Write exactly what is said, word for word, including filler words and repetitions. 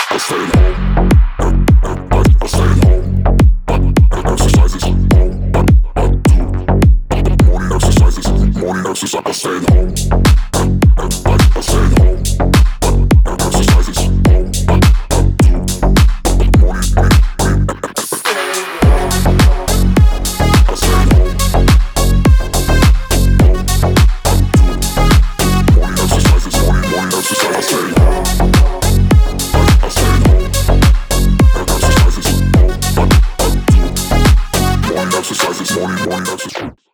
I stayed home. I, I stayed home. I, exercises home. I, I do morning exercises. Morning exercise. I stayed home. I, I stayed home.